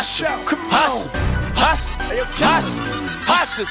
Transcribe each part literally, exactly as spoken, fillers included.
hustle, hustle, hustle, hustle, hustle.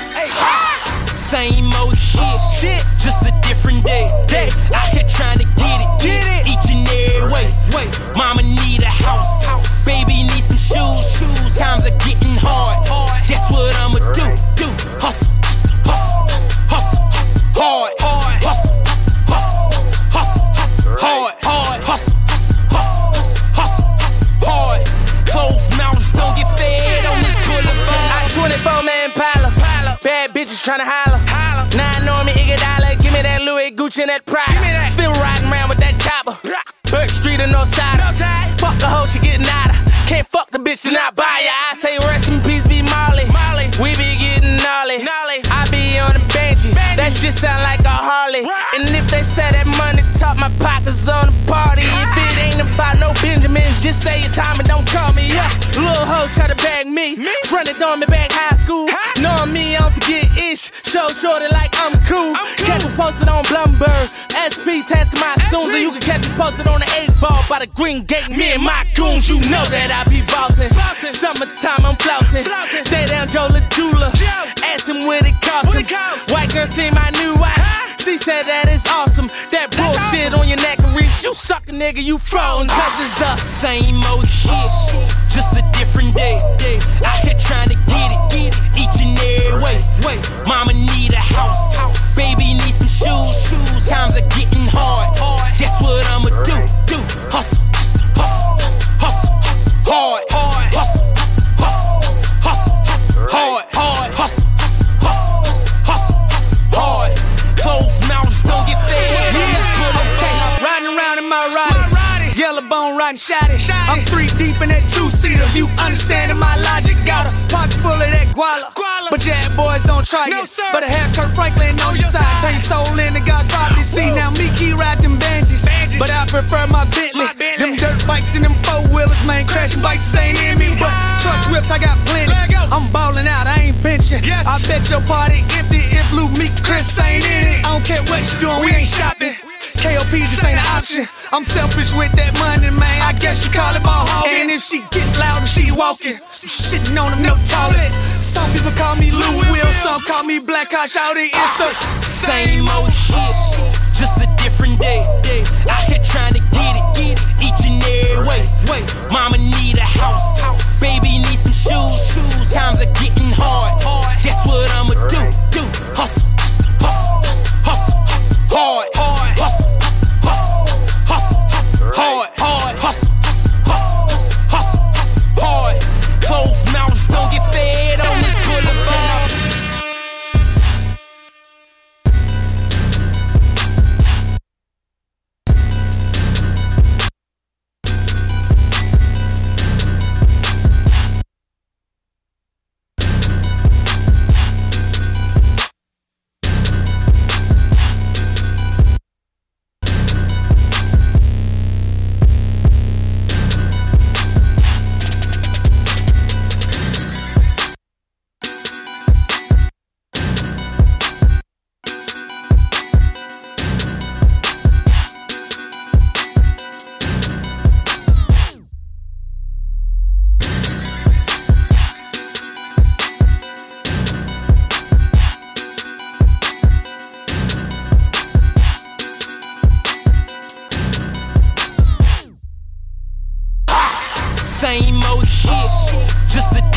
Same old shit, shit, just a different day. Day, out here trying to get it, get it, each and every way. Wait, mama need a house, house. Baby need some shoes, shoes. Times are getting hard, hard. Guess what I'ma do, do? Hustle, hustle, hustle, hustle, hard, hard, hustle, hustle, hustle, hustle, hard, hard, hustle, hustle, hustle, hard. Closed mouths don't get fed on this boulevard. I twenty-four man Impala, bad bitches tryna holler. Nine Norman Iguodala, give me that Louis Gucci and that Prada. Still riding around with that chopper. Burke Street and no side. Fuck the hoe, she getting out of. Can't fuck the bitch and not buy ya. I say rest in peace, be Molly. We be getting gnarly. I be on the Benji. That shit sound like a Harley. And if they say that money talk, my pockets on the party. If it ain't about no Benjamins, just say your time and don't call me up. Little hoe try to bag me. Fronted on me back high school. Knowing me, I don't forget ish. Show shorty like I'm cool. Catch me posted on Blumberg. S P tasking my soon. So you can catch me posted on the eight ball by the Green Gate. Me and my goons, you know that I be bossing. Summertime, I'm flousing. Stay down Joe LaJula. Ask him what it cost him. White girl see my new watch. She said that it's awesome. That bullshit on your neck and reach. You suck a nigga, you frozen. Cause it's the same old shit, just a different day. Out here trying to get it, get it, each and every way. Wait, mama need a house, baby need some shoes, shoes. Times are getting hard. Guess what I'ma do? Do hustle, hustle, hustle, hustle, hard, hard, hustle, hustle, hustle, hustle, hard, hard, hustle, hustle, hustle, hard. Closed mouths don't get fed. Riding around in my Roddy, yellow bone riding shotty. I'm three deep in that two-seater. If you understanding my logic, got a pocket full of that guala. But yeah, boys don't try it. But a hair Kurt Franklin on your side. Turn your soul into God's property. See now me key ride them Benjis, but I prefer my Bentley. Them dirt bikes and them four wheelers, man, crashing bikes ain't in me. But trust whips, I got plenty. I'm ballin' out, I ain't benching. I bet your party empty if Blue Meek Chris ain't in it. I don't care what you doing, we ain't shopping. K O P just ain't an option. I'm selfish with that money, man. I guess you call it ball hogging. And if she get loud and she walking, you shitting on them, no toilet. Some people call me Lou Will, some call me Black Hot Shouty. It's the same old shit, just a different day. Out here trying to get it, get it, each and every way. Wait, mama need a house, baby need some shoes, shoes. Times are getting hard. Guess what I'ma do? Do hustle, hustle, hustle, hustle, hard, hard, hustle. Hard, hard, hustle, hustle, hustle, hustle, hard. Closed mouths don't get fed on this boulevard. Same old shit, just a